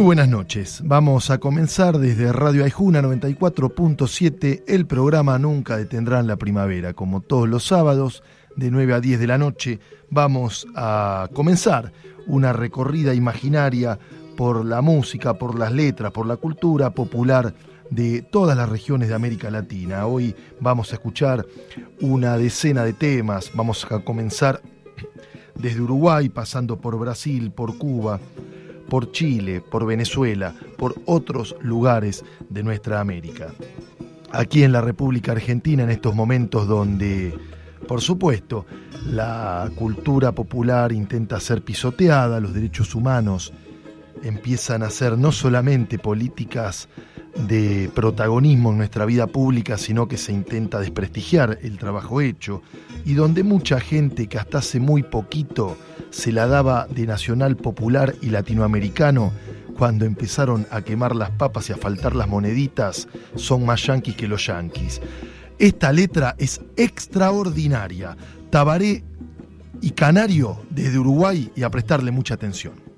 buenas noches. Vamos a comenzar desde Radio Aijuna 94.7 el programa Nunca Detendrán la Primavera. Como todos los sábados, de 9 a 10 de la noche, vamos a comenzar una recorrida imaginaria por la música, por las letras, por la cultura popular de todas las regiones de América Latina. Hoy vamos a escuchar una decena de temas. Vamos a comenzar desde Uruguay, pasando por Brasil, por Cuba, por Chile, por Venezuela, por otros lugares de nuestra América. Aquí en la República Argentina, en estos momentos donde, por supuesto, la cultura popular intenta ser pisoteada, los derechos humanos empiezan a ser no solamente políticas de protagonismo en nuestra vida pública, sino que se intenta desprestigiar el trabajo hecho, y donde mucha gente que hasta hace muy poquito se la daba de nacional popular y latinoamericano, cuando empezaron a quemar las papas y a faltar las moneditas, son más yanquis que los yanquis. Esta letra es extraordinaria. Tabaré y Canario desde Uruguay, y a prestarle mucha atención.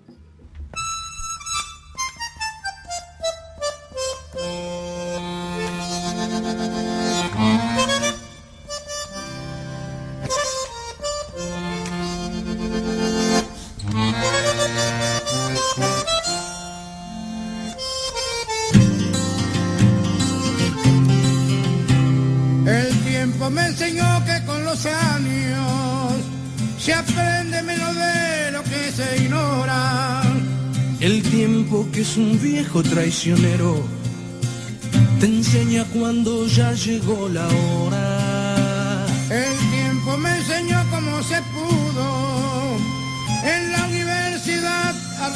Me enseñó que con los años se aprende menos de lo que se ignora. El tiempo, que es un viejo traicionero, te enseña cuando ya llegó la hora. El tiempo me enseñó cómo se pudo en la universidad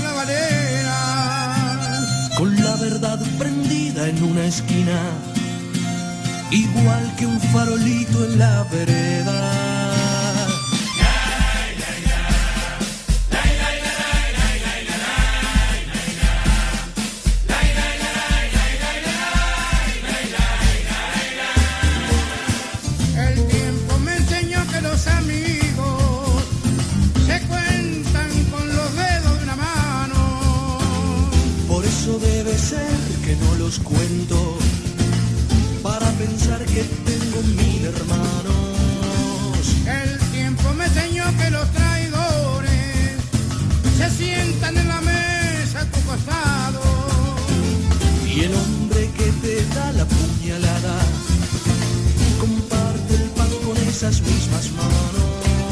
arrabalera, con la verdad prendida en una esquina, igual que un farolito en la vereda. El tiempo me enseñó que los amigos se cuentan con los dedos de una mano. Por eso debe ser que no los cuento, para pensar que tengo 1000 hermanos. El tiempo me enseñó que los traidores se sientan en la mesa a tu costado, y el hombre que te da la puñalada comparte el pan con esas mismas manos.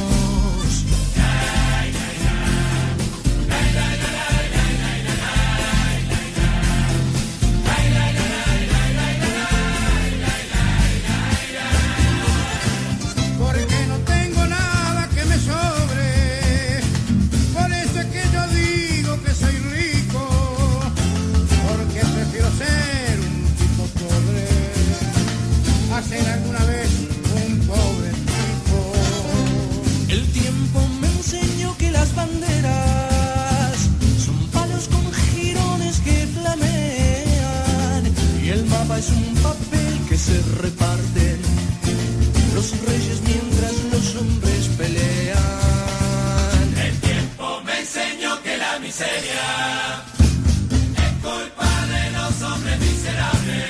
ser alguna vez un pobre tipo. El tiempo me enseñó que las banderas son palos con jirones que flamean, y el mapa es un papel que se reparten los reyes mientras los hombres pelean. El tiempo me enseñó que la miseria es culpa de los hombres miserables.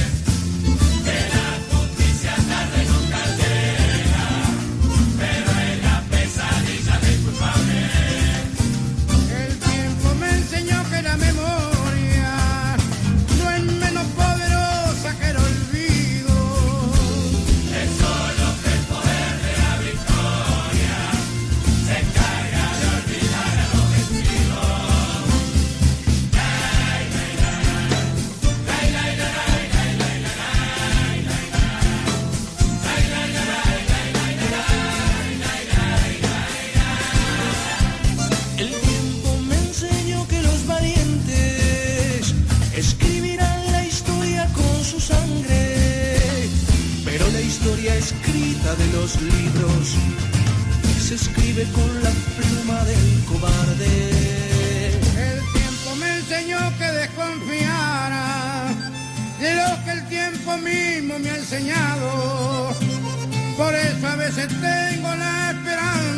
De los libros se escribe con la pluma del cobarde. El tiempo me enseñó que desconfiara de lo que el tiempo mismo me ha enseñado. Por eso a veces tengo la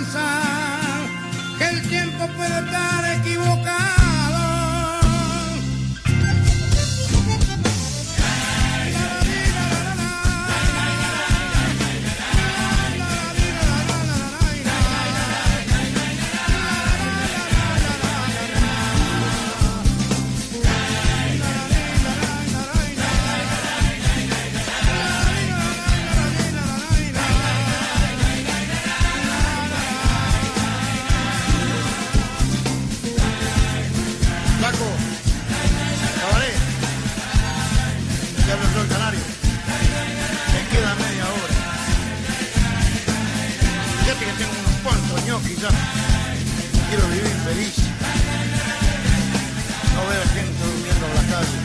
esperanza que el tiempo puede estar equivocado. ya quiero vivir feliz, no ver gente durmiendo en la calle.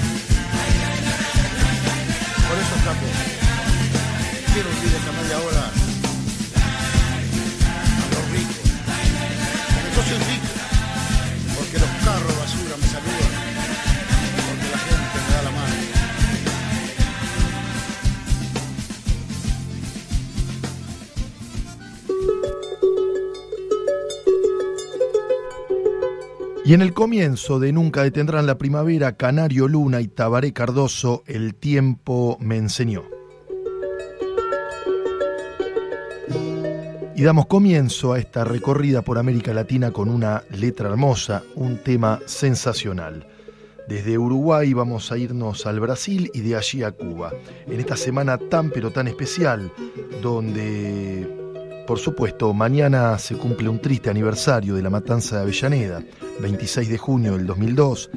Por eso escapo. Quiero vivir esa media hora a los ricos. Porque yo soy rico, porque los carros de basura me saludan, porque la gente me da la mano. Y en el comienzo de Nunca Detendrán la Primavera, Canario Luna y Tabaré Cardoso, El tiempo me enseñó. Y damos comienzo a esta recorrida por América Latina con una letra hermosa, un tema sensacional. Desde Uruguay vamos a irnos al Brasil y de allí a Cuba. En esta semana tan pero tan especial, donde, por supuesto, mañana se cumple un triste aniversario de la matanza de Avellaneda, 26 de junio del 2002,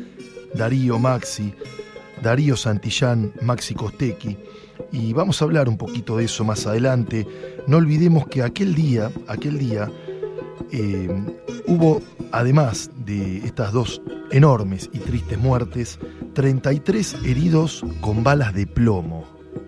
Darío Santillán, Maxi Costecchi, y vamos a hablar un poquito de eso más adelante. No olvidemos que aquel día hubo, además de estas dos enormes y tristes muertes, 33 heridos con balas de plomo.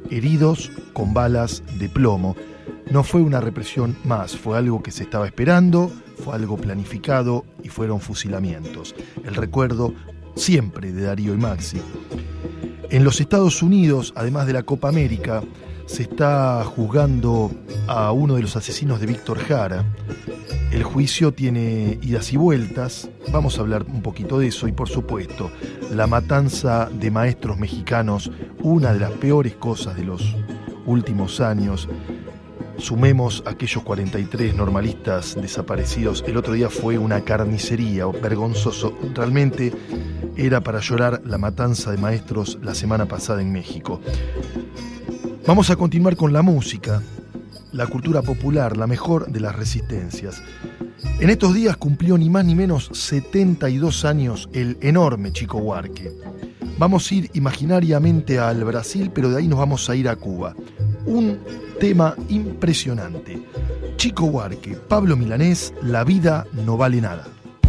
No fue una represión más, fue algo que se estaba esperando, fue algo planificado y fueron fusilamientos. El recuerdo siempre de Darío y Maxi. En los Estados Unidos, además de la Copa América, se está juzgando a uno de los asesinos de Víctor Jara. El juicio tiene idas y vueltas, vamos a hablar un poquito de eso y por supuesto, la matanza de maestros mexicanos, una de las peores cosas de los últimos años. Sumemos aquellos 43 normalistas desaparecidos. El otro día fue una carnicería, vergonzoso. Realmente era para llorar la matanza de maestros la semana pasada en México. Vamos a continuar con la música, la cultura popular, la mejor de las resistencias. En estos días cumplió ni más ni menos 72 años el enorme Chico Buarque. Vamos a ir imaginariamente al Brasil, pero de ahí nos vamos a ir a Cuba. Un tema impresionante. Chico Buarque, Pablo Milanés, La vida no vale nada.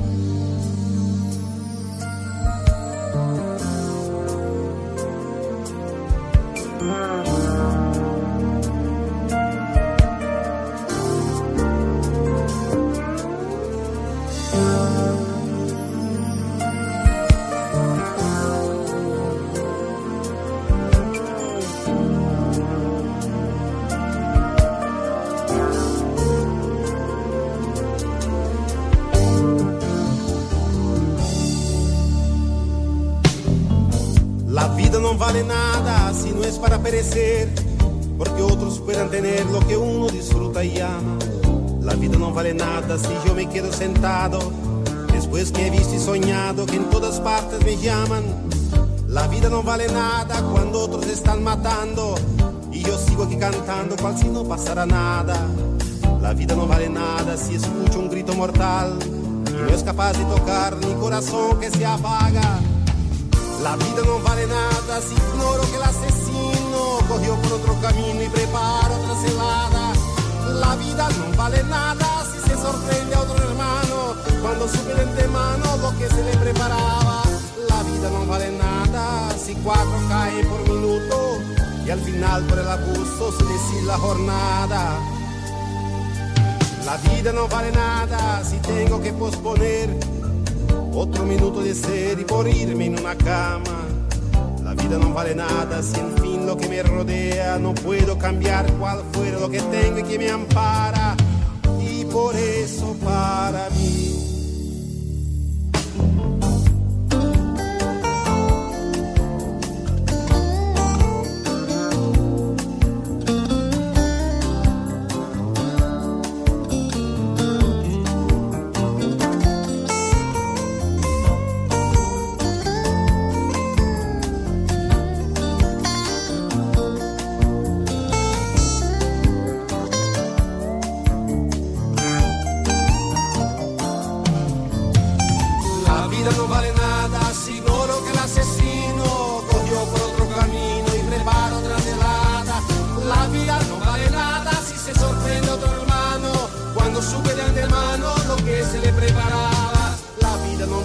Porque otros puedan tener lo que uno disfruta y ama. La vida no vale nada si yo me quedo sentado después que he visto y soñado que en todas partes me llaman. La vida no vale nada cuando otros están matando y yo sigo aquí cantando cual si no pasara nada. La vida no vale nada si escucho un grito mortal y no es capaz de tocar mi corazón que se apaga. La vida no vale nada si ignoro que el asesino cogió por otro camino y prepara otra celada. La vida no vale nada si se sorprende a otro hermano cuando supe de antemano lo que se le preparaba. La vida no vale nada si 4 caen por minuto y al final por el abuso se decide la jornada. La vida no vale nada si tengo que posponer otro minuto de ser y morirme en una cama. La vida no vale nada si en fin lo que me rodea no puedo cambiar cuál fuera lo que tengo y que me ampara. Y por eso para mí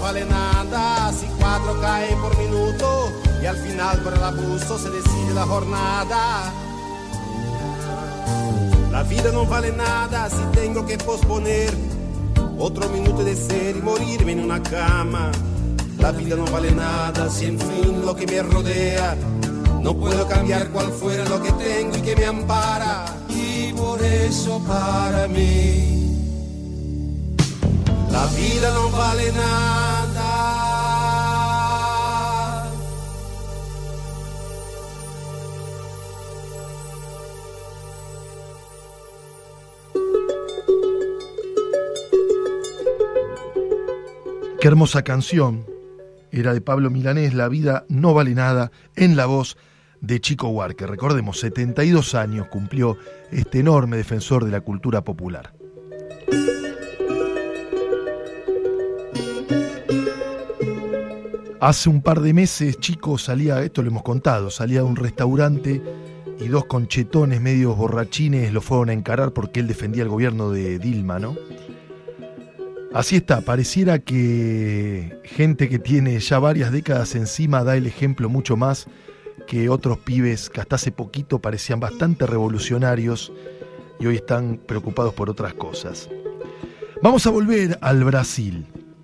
vale nada si 4 caen por minuto y al final por el abuso se decide la jornada. La vida no vale nada si tengo que posponer otro minuto de ser y morirme en una cama. La vida no vale nada si en fin lo que me rodea no puedo cambiar cual fuera lo que tengo y que me ampara. Y por eso para mí la vida no vale nada. Qué hermosa canción. Era de Pablo Milanés, La vida no vale nada, en la voz de Chico Buarque. Recordemos, 72 años cumplió este enorme defensor de la cultura popular. Hace un par de meses, Chico salía, esto lo hemos contado, salía de un restaurante y 2 conchetones medios borrachines lo fueron a encarar porque él defendía el gobierno de Dilma, ¿no? Así está, pareciera que gente que tiene ya varias décadas encima da el ejemplo mucho más que otros pibes que hasta hace poquito parecían bastante revolucionarios y hoy están preocupados por otras cosas. Vamos a volver al Brasil.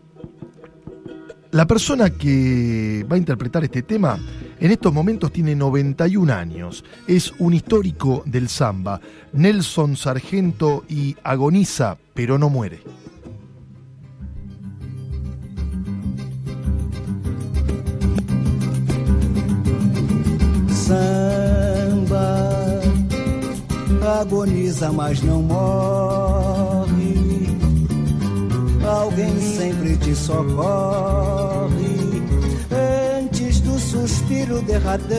La persona que va a interpretar este tema en estos momentos tiene 91 años. Es un histórico del samba, Nelson Sargento, y agoniza, pero no muere. Samba agoniza, mas não morre. Alguém sempre te socorre antes do suspiro derradeiro.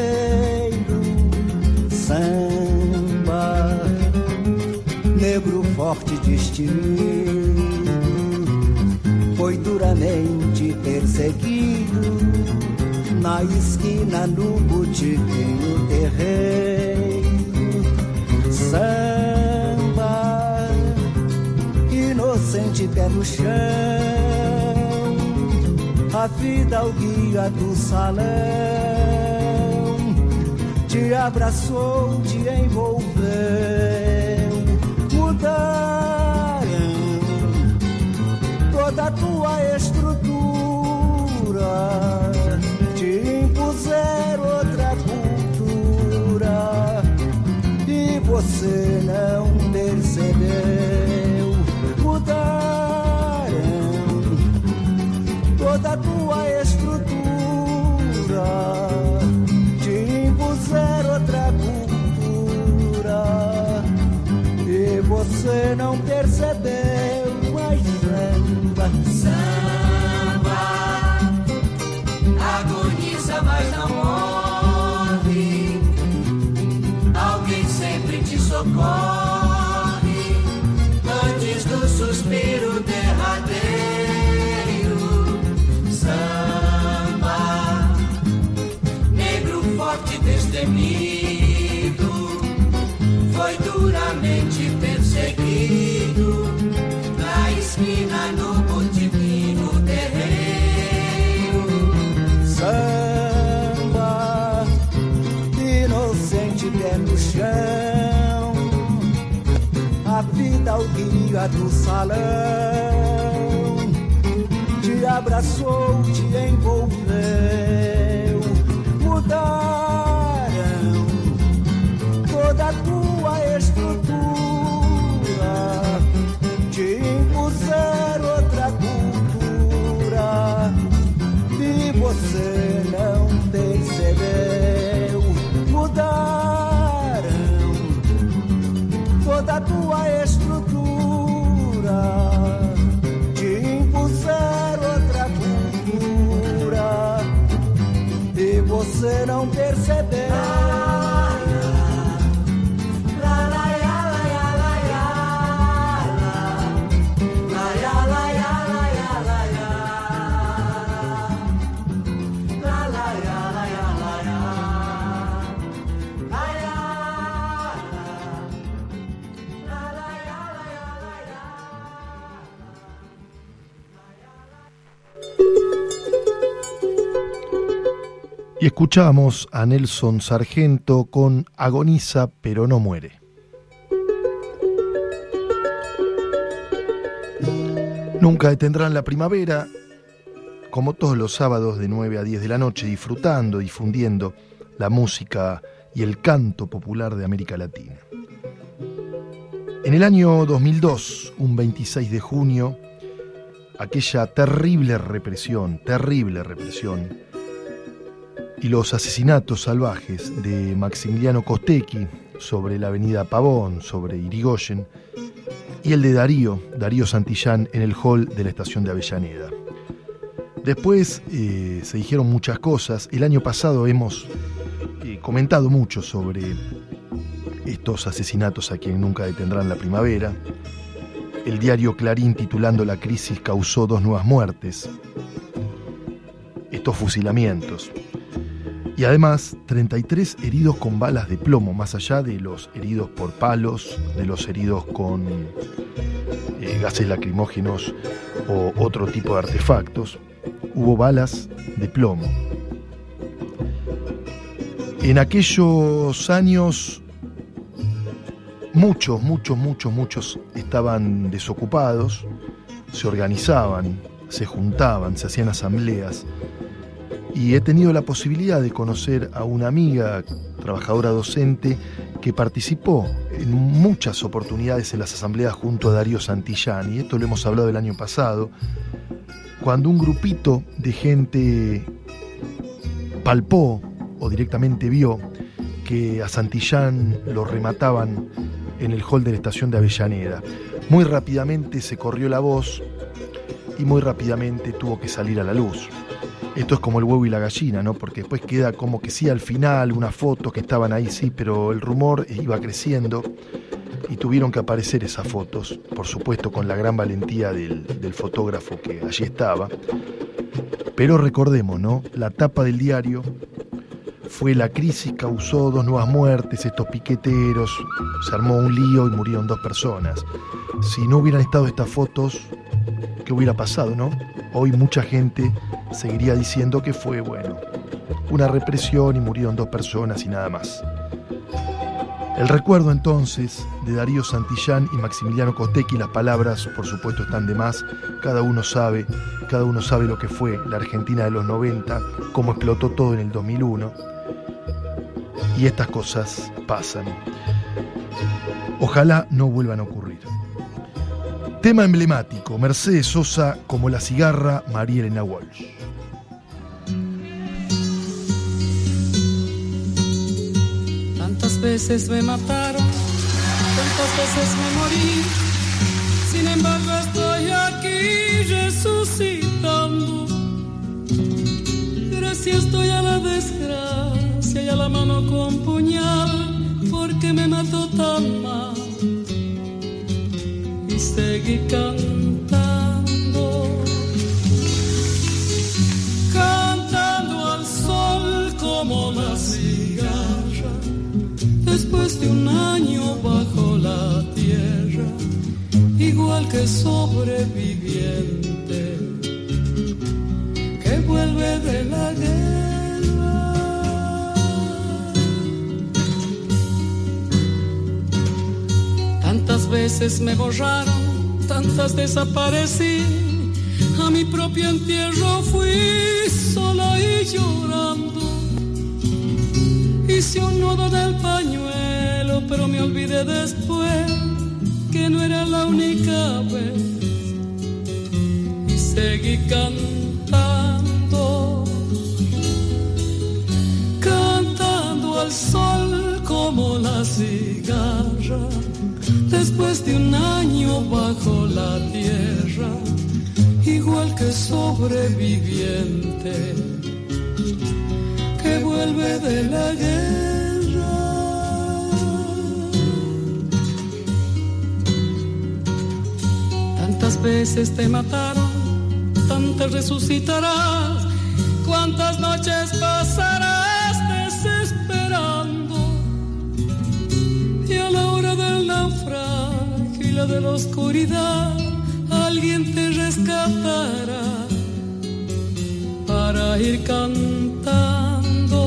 Samba, negro forte destemido, foi duramente perseguido. Na esquina, no botiquim, no terreiro. Samba, inocente pé no chão. A vida, o guia do salão, te abraçou, te envolveu. Mudaram toda a tua estrutura, impuser outra cultura e você não percebeu. Mudaram toda a tua estrutura, te impuser outra cultura e você não percebeu. Mas samba, agoniza, mas não morre. Alguém sempre te socorre antes do suspiro derradeiro. Samba, negro forte destemido, foi duramente perseguido. Na esquina, no botiquim, no terreiro. Samba, inocente pé no chão. A vida, o guia do salão, te abraçou, te envolveu. Mudaram toda a tua estrutura, te impuseram outra cultura e você não percebeu. Mudaram toda a tua estrutura, te impuseram outra cultura e você não percebeu. Y escuchamos a Nelson Sargento con Agoniza pero no muere. Nunca detendrán la primavera, como todos los sábados de 9 a 10 de la noche, disfrutando, difundiendo la música y el canto popular de América Latina. En el año 2002, un 26 de junio, aquella terrible represión, y los asesinatos salvajes de Maximiliano Costecchi sobre la avenida Pavón, sobre Irigoyen, y el de Darío Santillán en el hall de la estación de Avellaneda. Después se dijeron muchas cosas. El año pasado hemos comentado mucho sobre estos asesinatos a quien nunca detendrán la primavera. El diario Clarín, titulando La crisis causó 2 nuevas muertes. Estos fusilamientos. Y además 33 heridos con balas de plomo, más allá de los heridos por palos, de los heridos con gases lacrimógenos o otro tipo de artefactos. Hubo balas de plomo. En aquellos años muchos estaban desocupados, se organizaban, se juntaban, se hacían asambleas. Y he tenido la posibilidad de conocer a una amiga, trabajadora docente, que participó en muchas oportunidades en las asambleas junto a Darío Santillán, y esto lo hemos hablado el año pasado, cuando un grupito de gente palpó o directamente vio que a Santillán lo remataban en el hall de la estación de Avellaneda. Muy rápidamente se corrió la voz y muy rápidamente tuvo que salir a la luz. Esto es como el huevo y la gallina, ¿no? Porque después queda como que sí al final, unas fotos que estaban ahí, sí, pero el rumor iba creciendo y tuvieron que aparecer esas fotos, por supuesto con la gran valentía del fotógrafo que allí estaba. Pero recordemos, ¿no? La tapa del diario fue: la crisis causó 2 nuevas muertes, estos piqueteros, se armó un lío y murieron 2 personas. Si no hubieran estado estas fotos, ¿qué hubiera pasado, no? Hoy mucha gente seguiría diciendo que fue, bueno, una represión y murieron 2 personas y nada más. El recuerdo entonces de Darío Santillán y Maximiliano Costecchi, las palabras por supuesto están de más, cada uno sabe lo que fue la Argentina de los 90, cómo explotó todo en el 2001, y estas cosas pasan. Ojalá no vuelvan a ocurrir. Tema emblemático, Mercedes Sosa, Como la cigarra, María Elena Walsh. Tantas veces me mataron, tantas veces me morí, sin embargo estoy aquí resucitando. Gracias estoy a la desgracia y a la mano con puñal, porque me mató tan mal. Y seguí cantando al sol como la cigarra, después de un año bajo la tierra, igual que sobreviviente que vuelve de la guerra. Tantas veces me borraron, tantas desaparecí, a mi propio entierro fui sola y llorando. Hice un nudo en el pañuelo, pero me olvidé después que no era la única vez. Y seguí cantando al sol como la cigarra, después de un año bajo la tierra, igual que sobreviviente que vuelve de la guerra. Tantas veces te mataron, tantas resucitarás, cuántas noches pasarás desesperando, y a la hora del naufragio y la de la oscuridad alguien te rescatará para ir cantando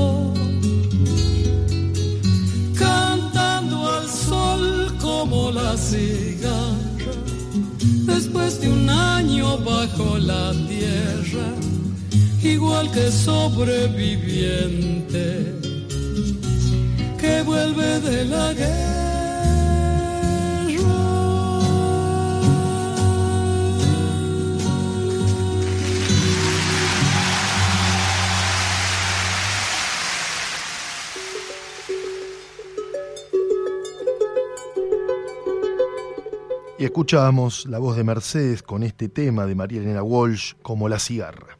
igual que sobreviviente que vuelve de la guerra. Y escuchábamos la voz de Mercedes con este tema de María Elena Walsh, Como la cigarra.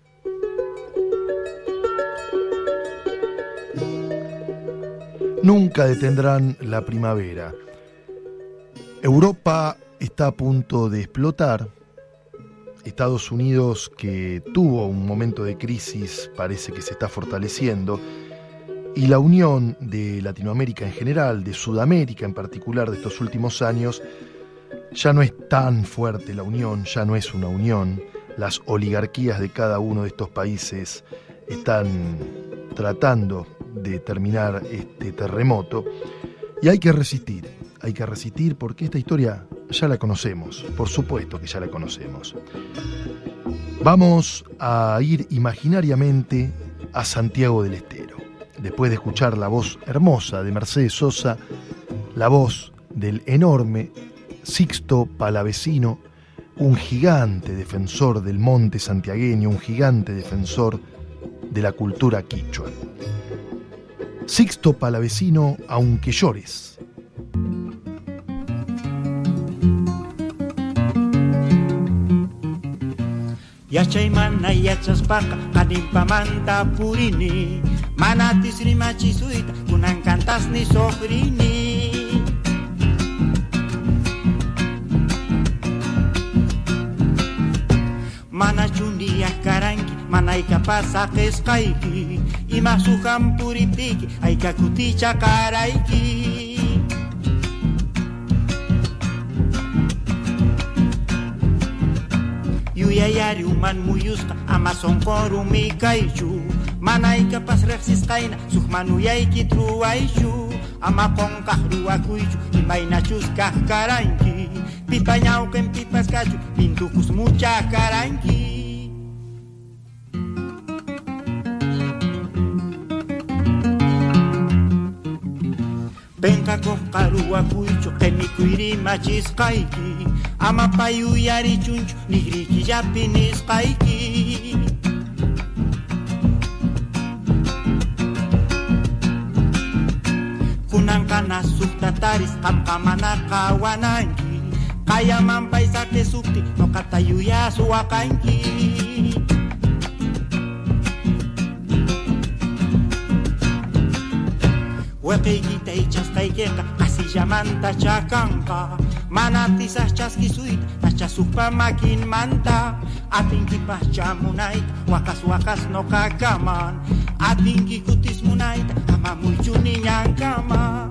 Nunca detendrán la primavera. Europa está a punto de explotar. Estados Unidos, que tuvo un momento de crisis, parece que se está fortaleciendo. Y la unión de Latinoamérica en general, de Sudamérica en particular de estos últimos años, ya no es tan fuerte la unión, ya no es una unión. Las oligarquías de cada uno de estos países están tratando de terminar este terremoto y hay que resistir porque esta historia ya la conocemos, por supuesto que ya la conocemos. Vamos a ir imaginariamente a Santiago del Estero, después de escuchar la voz hermosa de Mercedes Sosa, la voz del enorme Sixto Palavecino, un gigante defensor del monte santiagueño, un gigante defensor de la cultura quichua. Sixto Palavecino, Aunque llores. Yachay mana yachaspaka kanipamanta purini manatis rimachisuita kunan cantas ni sofrini mana chundiya karanki mana ikapasa qisqayki ima suqan puriptiki ayka kuticha karayki yuyayari uman muyusqa ama sonqorumi kaychu mana ikapas riqsisqayna suq manuyayki truwaychu ama qonqaq ruwakuychu imaynachus kaq karanki pipa ñawqin pipas kachu pintukus mucha karanki penqa koqqa ruwakuychu qimikuyri machisqayki ama payuyari chunchu nigrikillapi nisqayki kunankana suqtataris qamqa mana qawananki qayaman paisake sukti noqata yuyasuwaqanki weqiykita ichasqaykiqa qasillamanta chakanqa mana tisas chaskisuyta achasuqpa makinmanta atinkipas chamunayta waqas noqakaman atinki kutismunayta ama muychuni ñankama.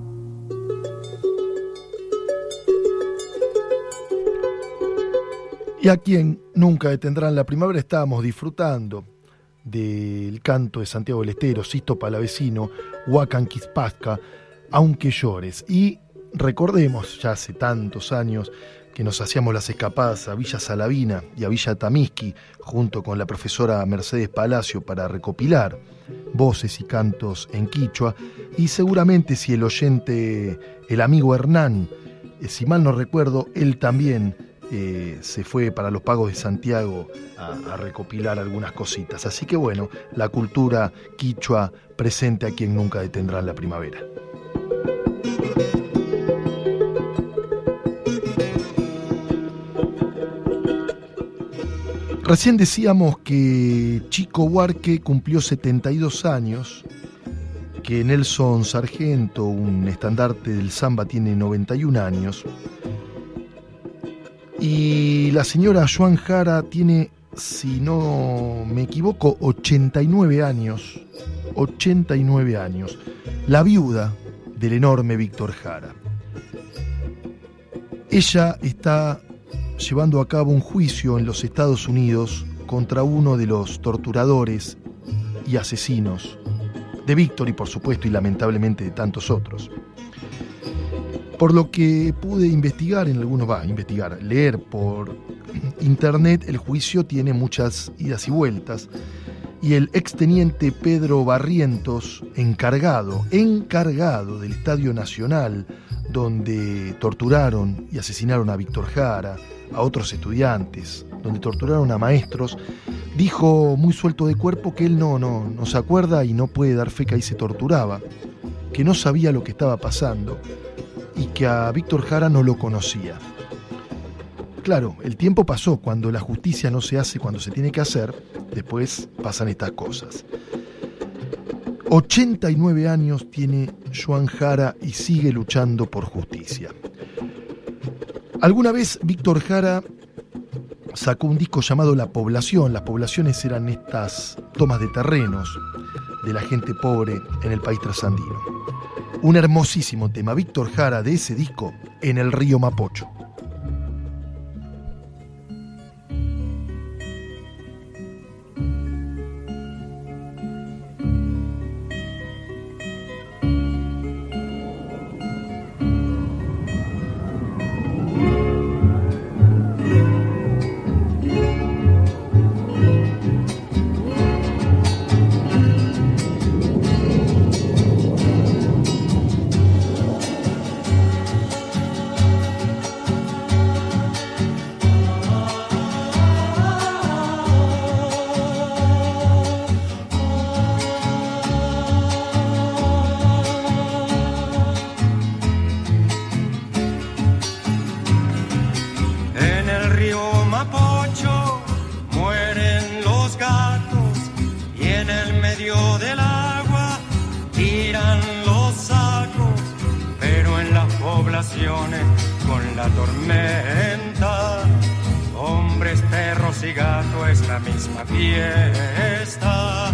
Y a quien nunca detendrán la primavera, estábamos disfrutando del canto de Santiago del Estero, Sixto Palavecino, Huacan Quispasca, Aunque llores. Y recordemos, ya hace tantos años que nos hacíamos las escapadas a Villa Salavina y a Villa Tamisqui, junto con la profesora Mercedes Palacio, para recopilar voces y cantos en quichua. Y seguramente si el oyente, el amigo Hernán, si mal no recuerdo, él también se fue para los Pagos de Santiago a recopilar algunas cositas. Así que bueno, la cultura quichua presente a quien nunca detendrán la primavera. Recién decíamos que Chico Buarque cumplió 72 años, que Nelson Sargento, un estandarte del samba, tiene 91 años, y la señora Joan Jara tiene, si no me equivoco, 89 años, 89 años, la viuda del enorme Víctor Jara. Ella está llevando a cabo un juicio en los Estados Unidos contra uno de los torturadores y asesinos de Víctor y por supuesto y lamentablemente de tantos otros. Por lo que pude investigar leer por internet, el juicio tiene muchas idas y vueltas y el exteniente Pedro Barrientos, encargado del Estadio Nacional, donde torturaron y asesinaron a Víctor Jara, a otros estudiantes, donde torturaron a maestros, dijo muy suelto de cuerpo que él no se acuerda y no puede dar fe que ahí se torturaba, que no sabía lo que estaba pasando y que a Víctor Jara no lo conocía. Claro, el tiempo pasó, cuando la justicia no se hace cuando se tiene que hacer, después pasan estas cosas. 89 años tiene Joan Jara y sigue luchando por justicia. Alguna vez Víctor Jara sacó un disco llamado La Población. Las poblaciones eran estas tomas de terrenos de la gente pobre en el país trasandino. Un hermosísimo tema, Víctor Jara, de ese disco, En el río Mapocho. Con la tormenta, hombres, perros y gatos, es la misma fiesta.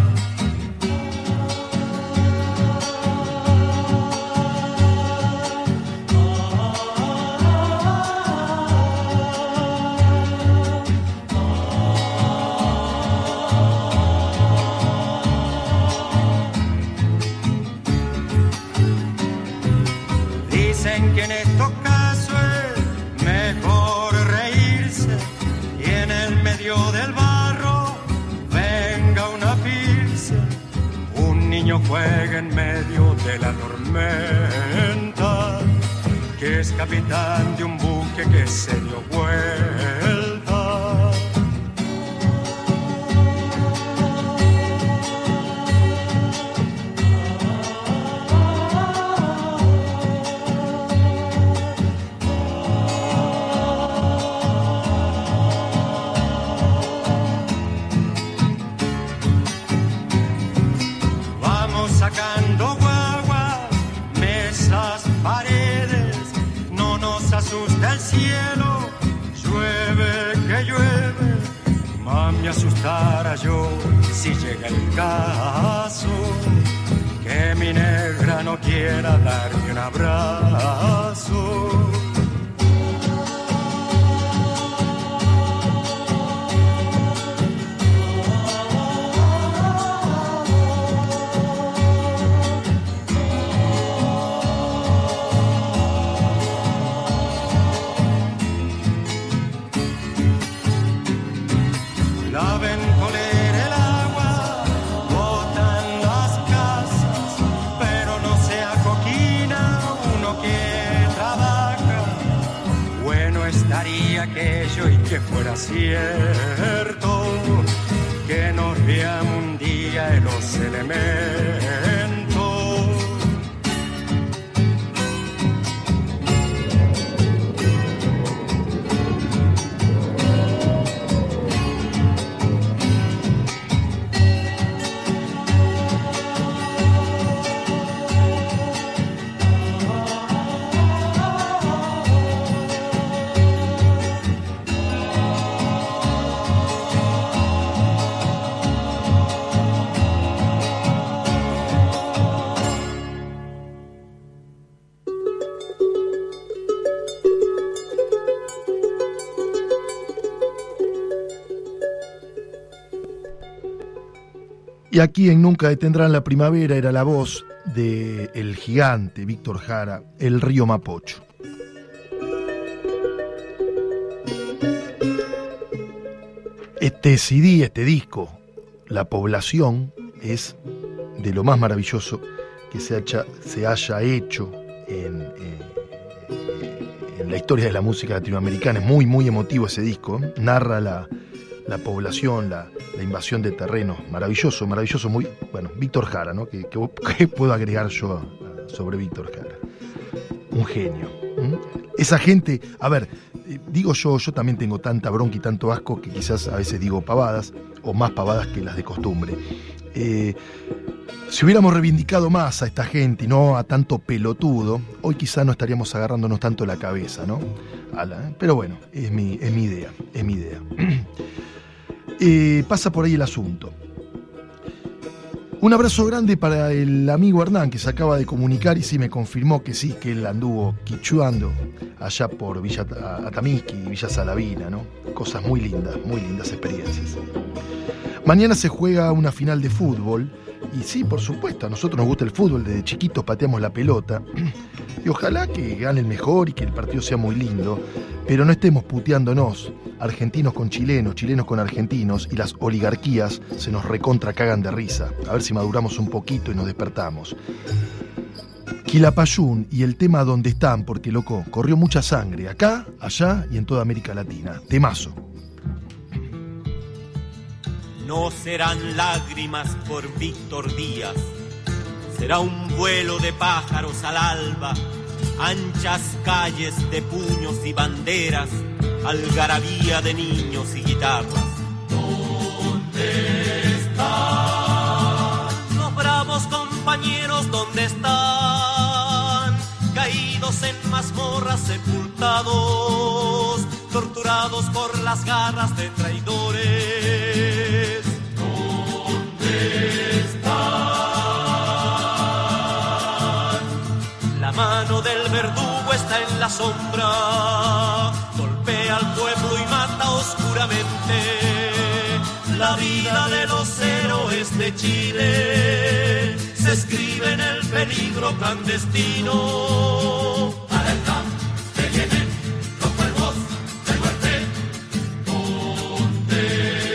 Dicen que en estos casos es mejor reírse y en el medio del barro venga una firse. Un niño juega en medio de la tormenta, que es capitán de un buque que se dio vuelta. Sacando guaguas, mesas, paredes, no nos asusta el cielo, llueve que llueve, mami asustara yo si llega el caso, que mi negra no quiera darme un abrazo. Laven coler el agua, botan las casas, pero no se acoquina uno que trabaja. Bueno estaría aquello y que fuera cierto, que nos veamos un día en los elementos. Y aquí en Nunca Detendrán la Primavera era la voz del gigante Víctor Jara, El río Mapocho. Este CD, este disco, la población es de lo más maravilloso que se haya hecho en la historia de la música latinoamericana. Es muy, muy emotivo ese disco. Narra la población, la invasión de terrenos. Maravilloso, maravilloso. Muy bueno, Víctor Jara, ¿no? ¿Qué puedo agregar yo sobre Víctor Jara? Un genio. Esa gente, a ver, digo yo también tengo tanta bronca y tanto asco que quizás a veces digo pavadas, o más pavadas que las de costumbre. Si hubiéramos reivindicado más a esta gente y no a tanto pelotudo, hoy quizás no estaríamos agarrándonos tanto la cabeza, ¿no? Pero bueno, es mi idea, pasa por ahí el asunto. Un abrazo grande para el amigo Hernán, que se acaba de comunicar y sí me confirmó que sí, que él anduvo quichuando allá por Villa Atamisqui y Villa Salavina, ¿no? Cosas muy lindas experiencias. Mañana se juega una final de fútbol y sí, por supuesto, a nosotros nos gusta el fútbol, desde chiquitos pateamos la pelota y ojalá que gane el mejor y que el partido sea muy lindo, pero no estemos puteándonos, argentinos con chilenos, chilenos con argentinos, y las oligarquías se nos recontra cagan de risa. A ver si maduramos un poquito y nos despertamos. Quilapayún y el tema ¿Dónde están? Porque loco, corrió mucha sangre acá, allá y en toda América Latina. Temazo. No serán lágrimas por Víctor Díaz, será un vuelo de pájaros al alba, anchas calles de puños y banderas, algarabía de niños y guitarras. ¿Dónde están los bravos compañeros? ¿Dónde están? Caídos en mazmorras, sepultados, torturados por las garras de traidores. ¿Dónde están? La mano del verdugo está en la sombra, golpea al pueblo y mata oscuramente. La vida de los héroes de Chile se escribe en el peligro clandestino. Alerta, que vienen los cuervos de muerte. ¿Dónde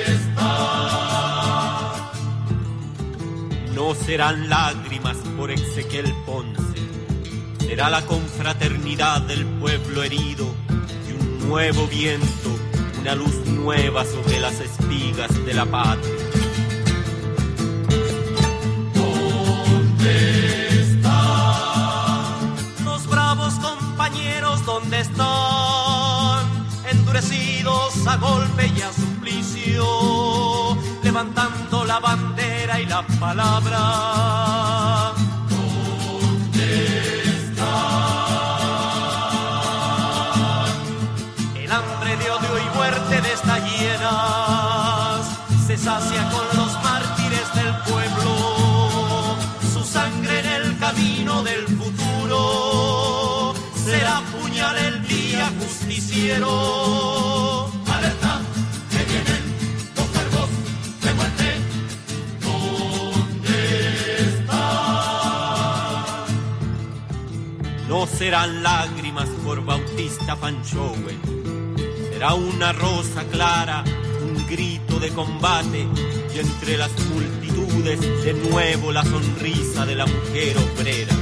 están? No serán lágrimas por Ezequiel Ponce, será la confraternidad del pueblo herido y un nuevo viento, una luz nueva sobre las espigas de la patria. ¿Dónde están? Los bravos compañeros, ¿dónde están? Endurecidos a golpe y a suplicio, levantando la bandera y la palabra. ¿Dónde están? El hambre de odio y muerte de estas hienas se sacia con los mártires del pueblo. Su sangre en el camino del futuro será puñal el día justiciero. Alerta, que vienen los cuervos de muerte. ¿Dónde están? No serán lágrimas por Bautista Fanchowe, será una rosa clara, un grito de combate, y entre las multitudes de nuevo la sonrisa de la mujer obrera.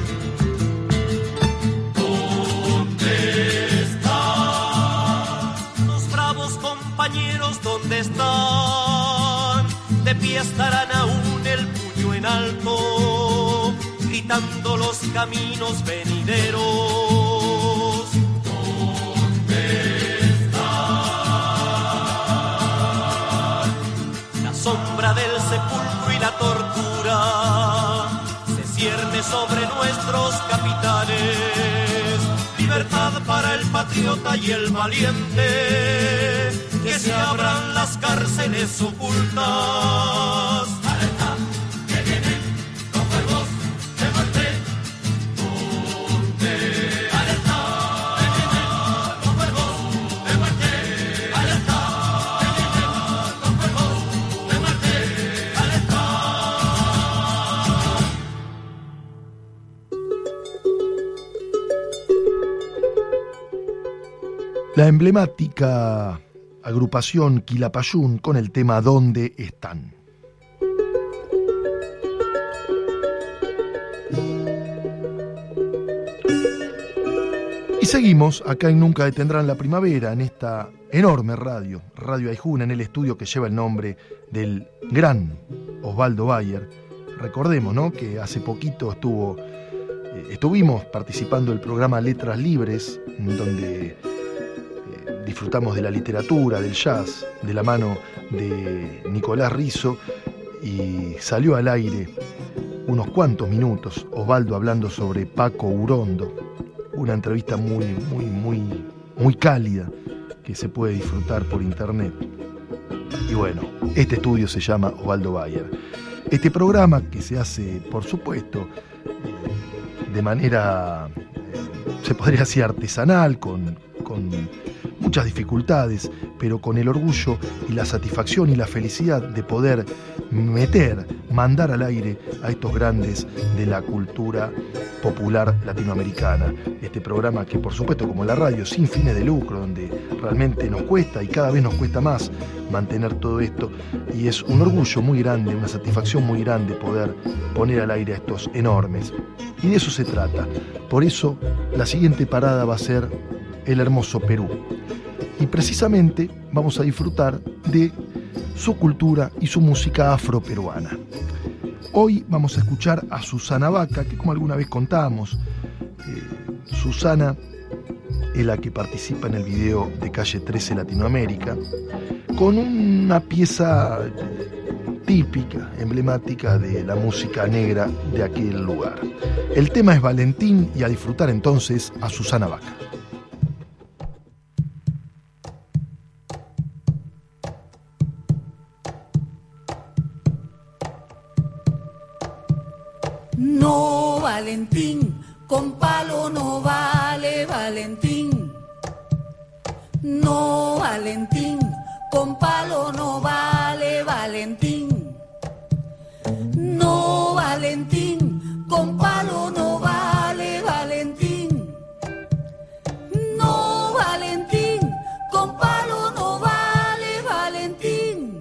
¿Dónde están? Los bravos compañeros, ¿dónde están? De pie estarán aún, el puño en alto, gritando los caminos venideros. ¿Dónde están? La sombra del sepulcro y la tortura se cierne sobre nuestros capitanes. Libertad para el patriota y el valiente, que se abran las cárceles ocultas. Alerta, que vienen los cuervos de muerte. ¿Dónde? Alerta, que vienen los cuervos de muerte. Alerta, que vienen los cuervos de muerte. Alerta. La emblemática agrupación Quilapayún con el tema ¿Dónde están? seguimos acá en Nunca Detendrán la Primavera, en esta enorme Radio Aijuna, en el estudio que lleva el nombre del gran Osvaldo Bayer. Recordemos, ¿no?, que hace poquito estuvimos participando del programa Letras Libres, donde disfrutamos de la literatura, del jazz, de la mano de Nicolás Rizzo, y salió al aire unos cuantos minutos Osvaldo hablando sobre Paco Urondo, una entrevista muy cálida que se puede disfrutar por internet. Y bueno, este estudio se llama Osvaldo Bayer. Este programa, que se hace, por supuesto, de manera, se podría decir, artesanal, con muchas dificultades, pero con el orgullo y la satisfacción y la felicidad de poder mandar al aire a estos grandes de la cultura popular latinoamericana. Este programa que, por supuesto, como la radio, sin fines de lucro, donde realmente nos cuesta y cada vez nos cuesta más mantener todo esto, y es un orgullo muy grande, una satisfacción muy grande poder poner al aire a estos enormes. Y de eso se trata. Por eso la siguiente parada va a ser el hermoso Perú. Y precisamente vamos a disfrutar de su cultura y su música afroperuana. Hoy vamos a escuchar a Susana Baca, que, como alguna vez contamos, Susana es la que participa en el video de Calle 13 Latinoamérica, con una pieza típica, emblemática de la música negra de aquel lugar. El tema es Valentín, y a disfrutar entonces a Susana Baca. No, Valentín, con palo no vale, Valentín. No, Valentín, con palo no vale, Valentín. No, Valentín, con palo no vale, Valentín. No, Valentín, con palo no vale, Valentín.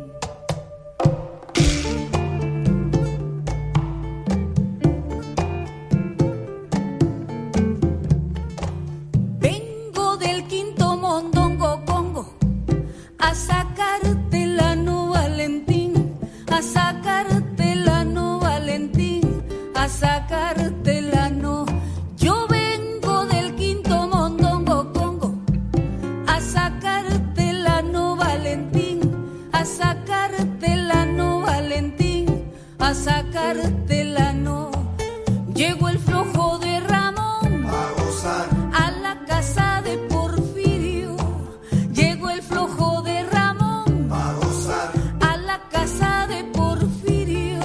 A sacarte la no, Valentín, a sacarte la no, Valentín, a sacarte la no. Yo vengo del quinto mondongo congo, a sacarte la no, Valentín, a sacarte la no, Valentín, a sacarte la no. Llegó el flojo de Ramón a gozar a la casa de Porfirio. Llegó el flojo de Ramón a gozar a la casa de Porfirio.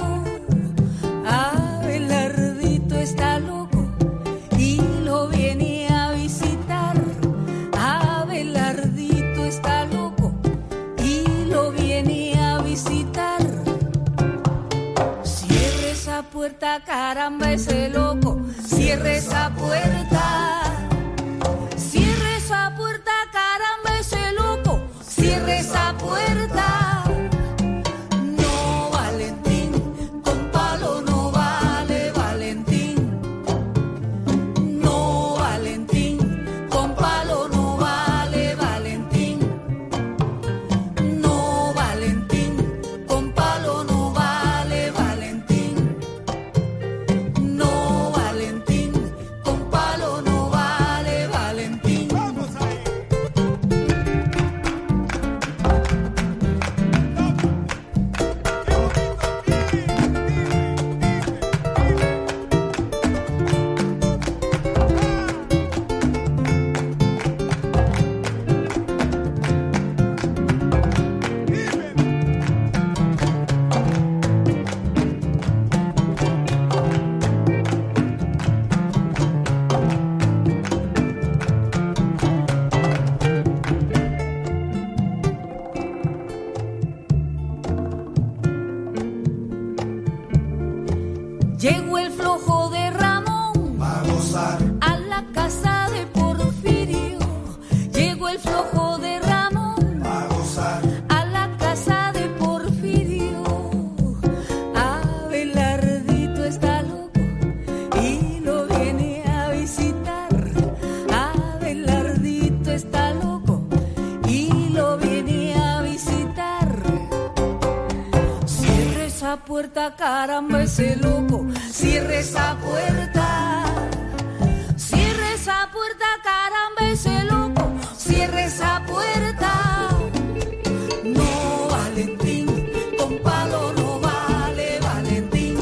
Abelardito está loco y lo viene a visitar. Abelardito está loco y lo viene a visitar. Cierre esa puerta, caramba, ese loco. Cierre esa puerta. Cierre esa puerta, caramba, ese loco. Cierre esa puerta. No, Valentín, con palo no vale, Valentín. No, Valentín, con palo no vale, Valentín. No, Valentín, con palo no vale, Valentín. No, Valentín, con palo puerta, caramba, ese loco, cierre esa puerta. Cierre esa puerta, caramba, ese loco, cierre esa puerta. No, Valentín, con palo no vale, Valentín.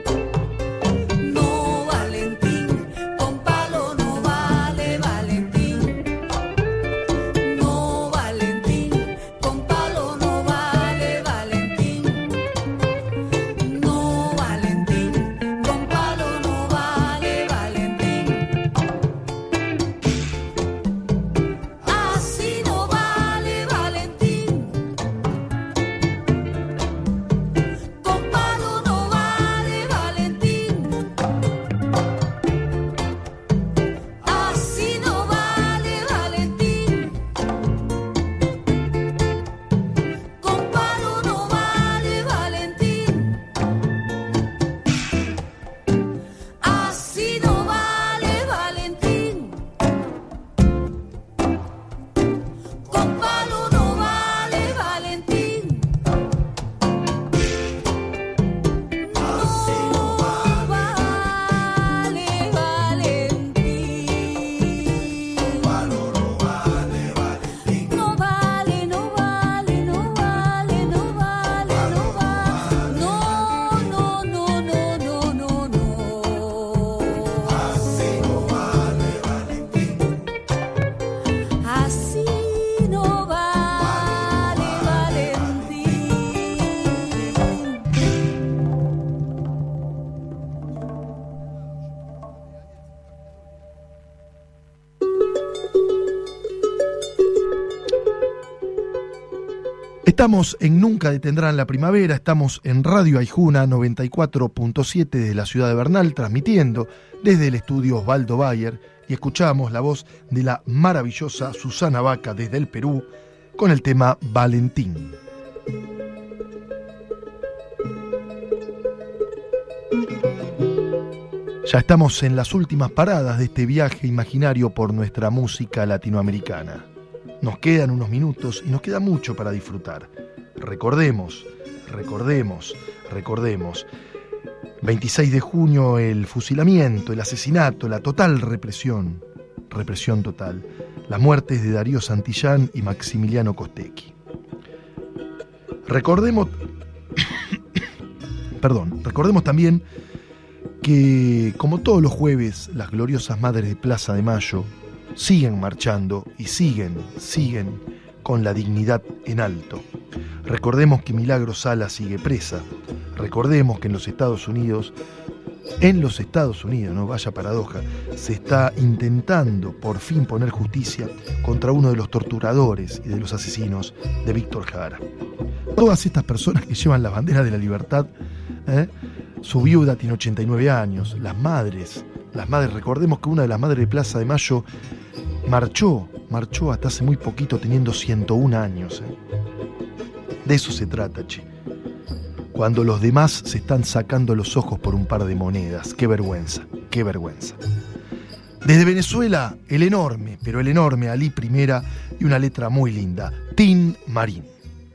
No, Valentín, con palo no vale, Valentín. No, Valentín, con palo no vale, Valentín. No, Valentín, con palo no vale, Valentín. Así no vale, Valentín. Con palo no vale, Valentín. Así no vale, Valentín. Con palo no vale, Valentín. Así no vale, Valentín. Con palo no vale, Valentín. No vale, Valentín. Palo no vale, Valentín. No vale, no vale, no vale, no vale, no vale. No, no, no, no, no, no, no. Así no vale, Valentín. Así no vale, Valentín. Estamos en Nunca Detendrán la Primavera, estamos en Radio Aijuna 94.7 de la ciudad de Bernal, transmitiendo desde el estudio Osvaldo Bayer, y escuchamos la voz de la maravillosa Susana Vaca desde el Perú con el tema Valentín. Ya estamos en las últimas paradas de este viaje imaginario por nuestra música latinoamericana. Nos quedan unos minutos y nos queda mucho para disfrutar. Recordemos. 26 de junio, el fusilamiento, el asesinato, la total represión total. Las muertes de Darío Santillán y Maximiliano Costecchi. Recordemos también que, como todos los jueves, las gloriosas madres de Plaza de Mayo siguen marchando y siguen con la dignidad en alto. Recordemos que Milagro Sala sigue presa. Recordemos que en los Estados Unidos, no vaya paradoja, se está intentando por fin poner justicia contra uno de los torturadores y de los asesinos de Víctor Jara. Todas estas personas que llevan la bandera de la libertad, su viuda tiene 89 años, las madres, recordemos que una de las madres de Plaza de Mayo marchó hasta hace muy poquito teniendo 101 años. De eso se trata, che. Cuando los demás se están sacando los ojos por un par de monedas. Qué vergüenza. Desde Venezuela, el enorme Ali Primera y una letra muy linda, Tin Marín.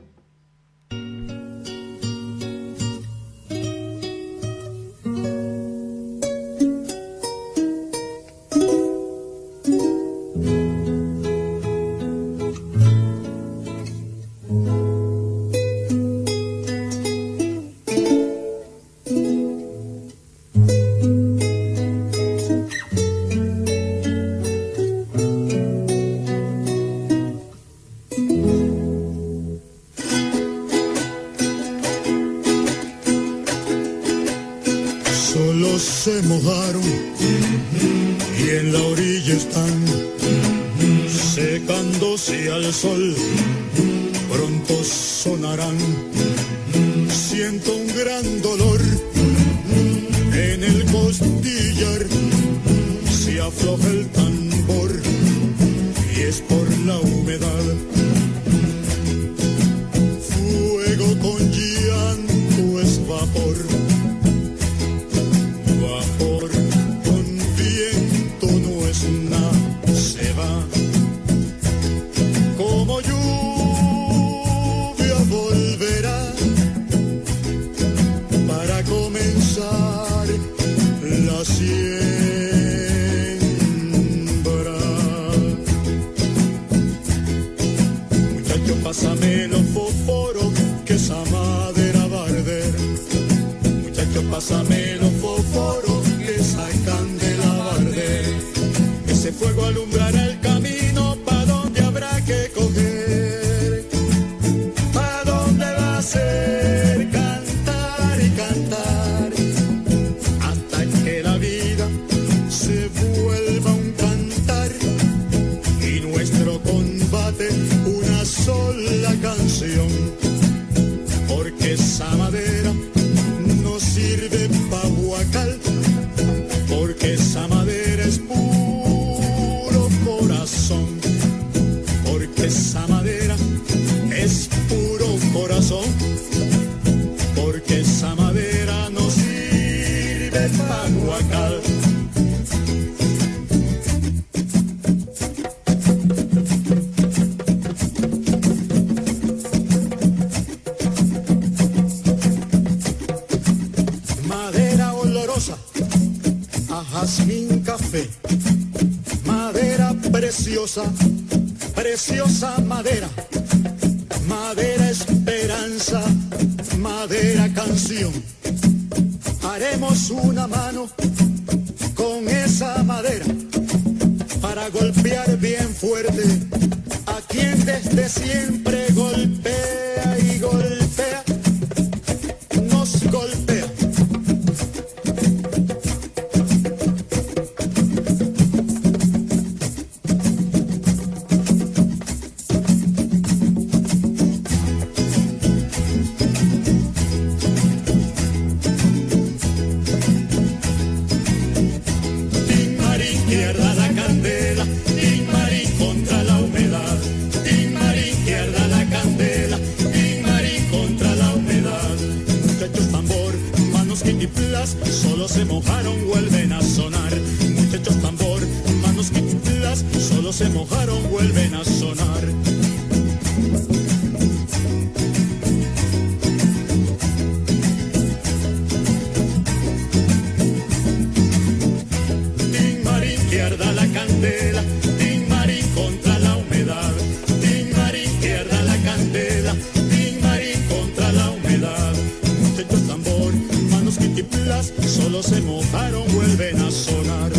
Se mojaron y en la orilla están secándose al sol, pronto sonarán. Siento un gran dolor en el costillar, se afloja el tambor y es por la humedad. Fuego con llanto es vapor. Se va como lluvia, volverá para la siembra. Muchacho, pásame los fósforos, que esa madera va a arder. Muchacho, pásame los fósforos, que esa candela va a arder. Ese fuego alumbrará el camino pa' donde habrá que coger. Pa' donde va a ser cantar y cantar, hasta que la vida se vuelva un cantar y nuestro combate una sola canción. Porque esa madera no sirve pa' huacal, porque esa madera es puro corazón, porque esa madera es puro corazón, porque esa madera no sirve pa' huacal. Madera olorosa a jazmín café, madera preciosa, preciosa madera, madera esperanza, madera canción. Haremos una mano con esa madera para golpear bien fuerte a quien desde siempre golpea y golpea, nos golpea. Solo se mojaron, vuelven a sonar. Muchachos tambor, manos quitlas, solo se mojaron, vuelven a sonar. Tin marín, que arda la candela, tin marín contra la humedad. Tin marín, que arda la candela, tin marín contra la humedad. Muchachos tambor, manos quitlas, solo se mojaron, vuelven a sonar.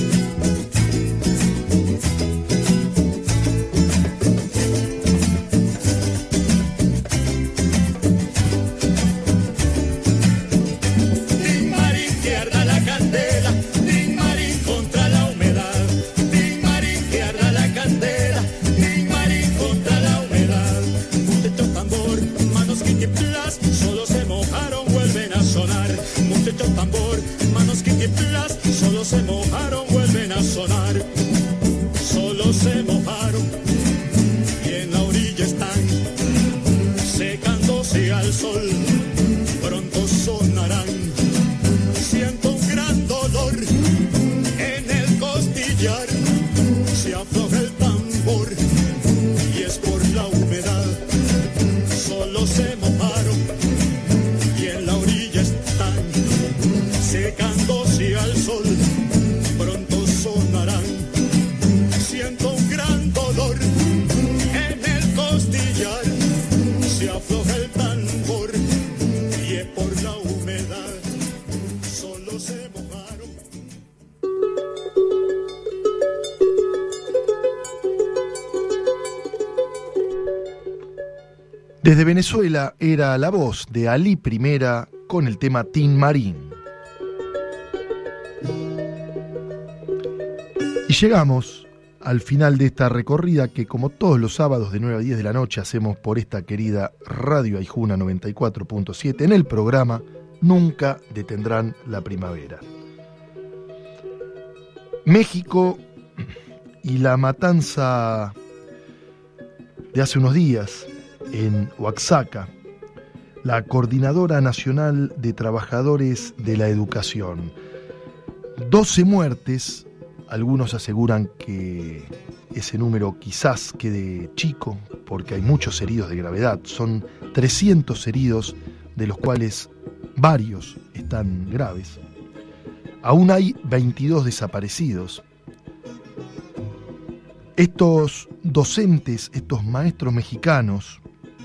Tin marín, que arda la candela, tin marín contra la humedad. Tin marín, que arda la candela, tin marín contra la humedad. Muchachos tambor, manos quitiplas, solo se mojaron, vuelven a sonar. Muchachos tambor, manos quitiplas, solo se mojaron, vuelven a sonar. Solo se mojaron y en la orilla están secándose al sol. Pronto sonarán. Siento un gran dolor en el costillar. Se afloja el tambor y es por la humedad. Solo se mojaron y en la orilla están secándose al sol. Pronto sonarán. Siento un gran dolor en el costillar. Se afloja el tambor y es por la humedad. Solo se mojaron. Desde Venezuela era la voz de Ali Primera con el tema Tin Marín. Y llegamos al final de esta recorrida que, como todos los sábados de 9 a 10 de la noche, hacemos por esta querida Radio Aijuna 94.7 en el programa Nunca Detendrán la Primavera. México y la matanza de hace unos días en Oaxaca, la Coordinadora Nacional de Trabajadores de la Educación. 12 muertes, algunos aseguran que ese número quizás quede chico, porque hay muchos heridos de gravedad. Son 300 heridos, de los cuales varios están graves. Aún hay 22 desaparecidos. Estos docentes, estos maestros mexicanos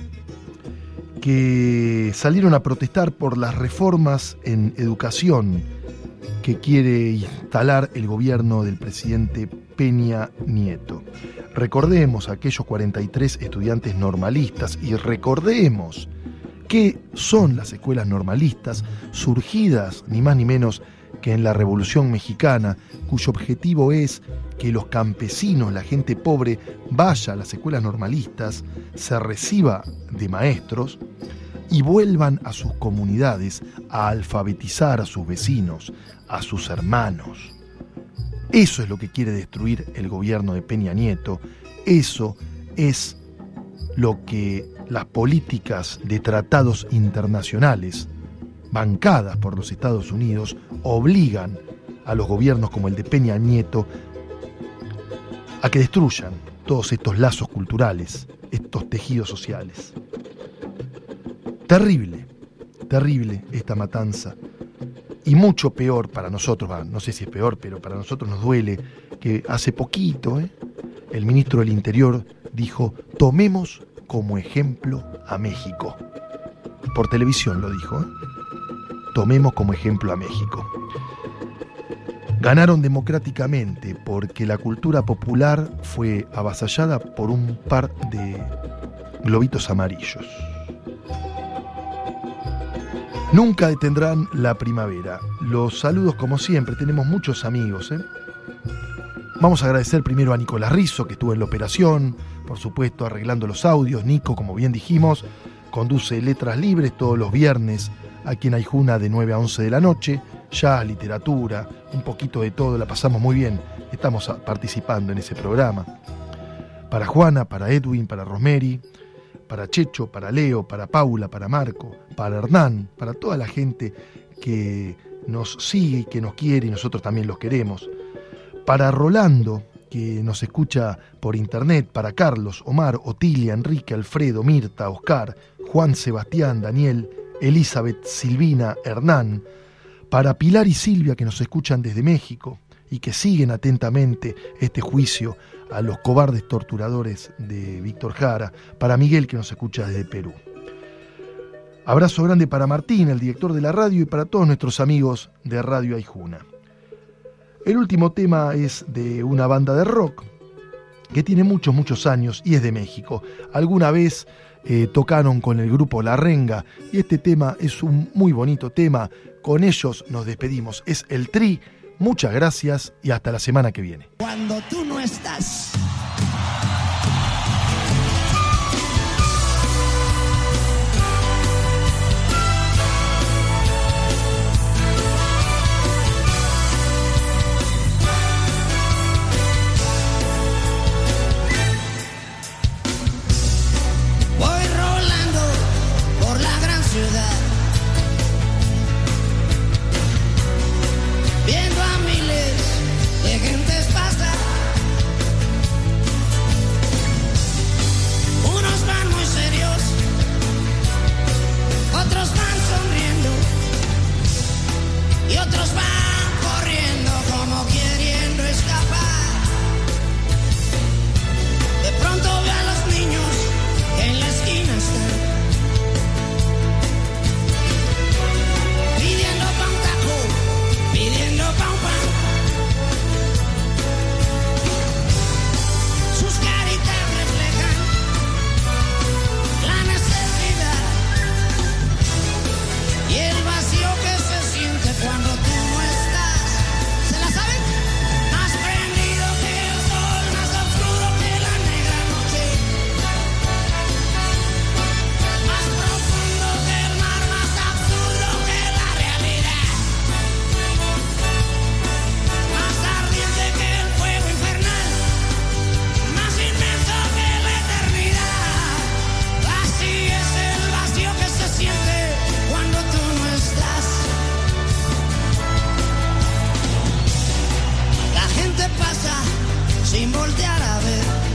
que salieron a protestar por las reformas en educación que quiere instalar el gobierno del presidente Peña Nieto. Recordemos a aquellos 43 estudiantes normalistas y recordemos qué son las escuelas normalistas surgidas ni más ni menos que en la Revolución Mexicana, cuyo objetivo es que los campesinos, la gente pobre, vaya a las escuelas normalistas, se reciba de maestros y vuelvan a sus comunidades a alfabetizar a sus vecinos, a sus hermanos. Eso es lo que quiere destruir el gobierno de Peña Nieto. Eso es lo que las políticas de tratados internacionales bancadas por los Estados Unidos obligan a los gobiernos como el de Peña Nieto a que destruyan todos estos lazos culturales, estos tejidos sociales. Terrible, terrible esta matanza. Y mucho peor para nosotros, no sé si es peor, pero para nosotros nos duele que hace poquito el ministro del Interior dijo: tomemos como ejemplo a México. Por televisión lo dijo, tomemos como ejemplo a México. Ganaron democráticamente porque la cultura popular fue avasallada por un par de globitos amarillos. Nunca detendrán la primavera. Los saludos como siempre, tenemos muchos amigos. Vamos a agradecer primero a Nicolás Rizzo, que estuvo en la operación, por supuesto arreglando los audios. Nico, como bien dijimos, conduce Letras Libres todos los viernes aquí en Aijuna de 9 a 11 de la noche. Ya literatura, un poquito de todo, la pasamos muy bien. Estamos participando en ese programa. Para Juana, para Edwin, para Rosemary, para Checho, para Leo, para Paula, para Marco, para Hernán, para toda la gente que nos sigue y que nos quiere y nosotros también los queremos. Para Rolando, que nos escucha por internet, para Carlos, Omar, Otilia, Enrique, Alfredo, Mirta, Oscar, Juan, Sebastián, Daniel, Elizabeth, Silvina, Hernán, para Pilar y Silvia, que nos escuchan desde México y que siguen atentamente este juicio a los cobardes torturadores de Víctor Jara, para Miguel, que nos escucha desde Perú. Abrazo grande para Martín, el director de la radio, y para todos nuestros amigos de Radio Aijuna. El último tema es de una banda de rock que tiene muchos años y es de México. Alguna vez tocaron con el grupo La Renga y este tema es un muy bonito tema. Con ellos nos despedimos. Es el Tri. Muchas gracias y hasta la semana que viene. Cuando tú no estás. Voy rolando por la gran ciudad, viendo a miles de gentes pasar. Unos van muy serios, otros van sonriendo y otros van corriendo como queriendo escapar. De pronto veo a los niños que en la esquina están pidiendo pa' un taco, pidiendo pa' un pan. Sus caritas reflejan la necesidad y el vacío que se siente cuando tú no estás. ¿Se la saben? Más prendido que el sol, más oscuro que la negra noche, más profundo que el mar, más absurdo que la realidad, más ardiente que el fuego infernal, más inmenso que la eternidad. Así es el vacío que se siente cuando tú no estás. La gente pasa sin voltear a ver.